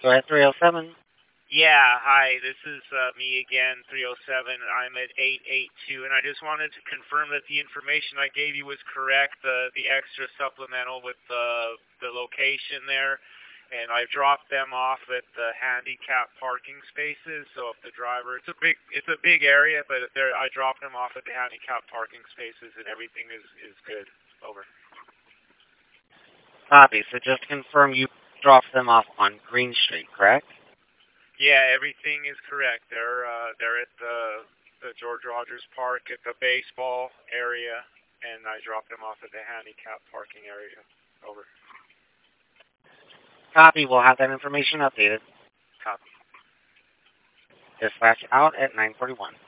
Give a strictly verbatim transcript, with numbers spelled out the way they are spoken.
Go ahead, three oh seven. Yeah, hi, this is uh, me again, three oh seven. I'm at eight eight two, and I just wanted to confirm that the information I gave you was correct, the, the extra supplemental with the, the location there. And I dropped them off at the handicap parking spaces. So if the driver, it's a big, it's a big area, but there, I dropped them off at the handicap parking spaces, and everything is is good. Over. Copy. So just to confirm, you dropped them off on Green Street, correct? Yeah, everything is correct. They're uh, they're at the the George Rogers Park at the baseball area, and I dropped them off at the handicap parking area. Over. Copy. We'll have that information updated. Copy. Dispatch out at nine forty-one.